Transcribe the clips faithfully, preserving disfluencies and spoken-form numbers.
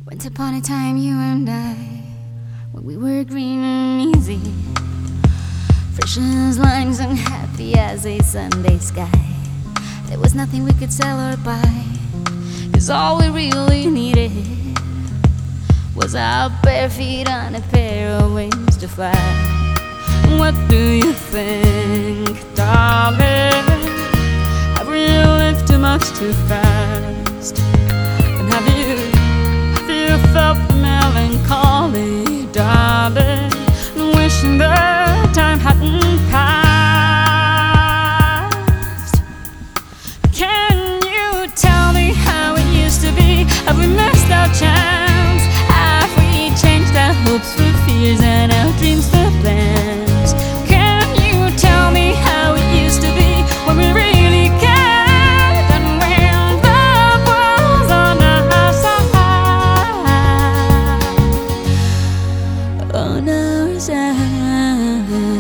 Once upon a time, you and I, when we were green and easy, fresh as limes and happy as a Sunday sky. There was nothing we could sell or buy, 'cause all we really needed was our bare feet on a pair of wings to fly. What do you think, darling? Have we lived too much too fast? And have you, have you felt the melancholy, darling, wishing the time hadn't passed? Can you tell me how it used to be? Have we missed our chance? Have we changed our hopes for fears and our dreams for plans? Can you tell me how it used to be when we really cared and when the world's on our side? On our side.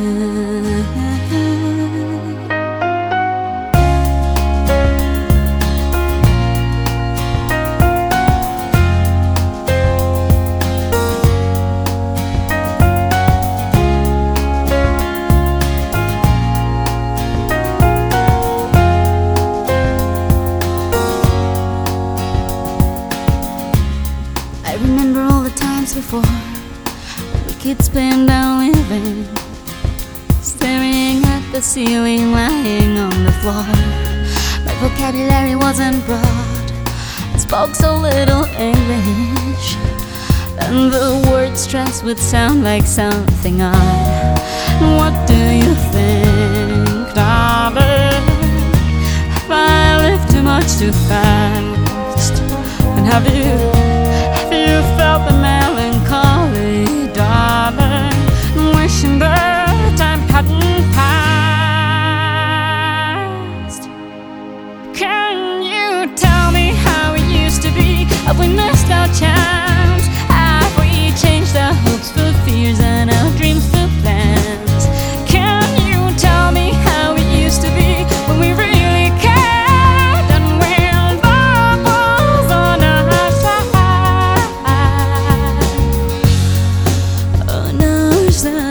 I remember all the times before when we could spend our living staring at the ceiling, lying on the floor. My vocabulary wasn't broad, I spoke so little English, and the word stress would sound like something odd. What do you think, darling? Have I lived too much too fast? And have you You felt the melancholy, darling, wishing the time hadn't passed? Can you tell me how it used to be? Have we missed our chance? Have we changed our hopes for fears and our dreams for plans? Can you tell me how it used to be when we really cared and when the world's on our side? On our side.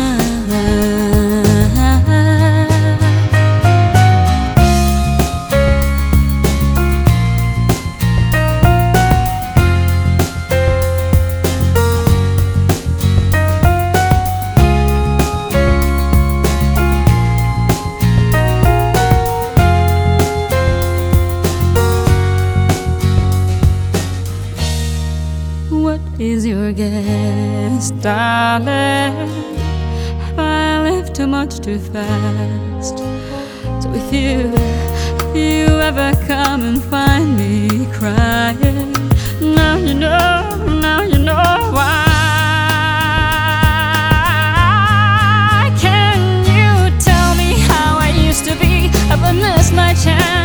What is your guess, darling? Have I lived too much too fast? So if you, if you ever come and find me crying, now you know, now you know why. Can you tell me how I used to be? Have I missed my chance?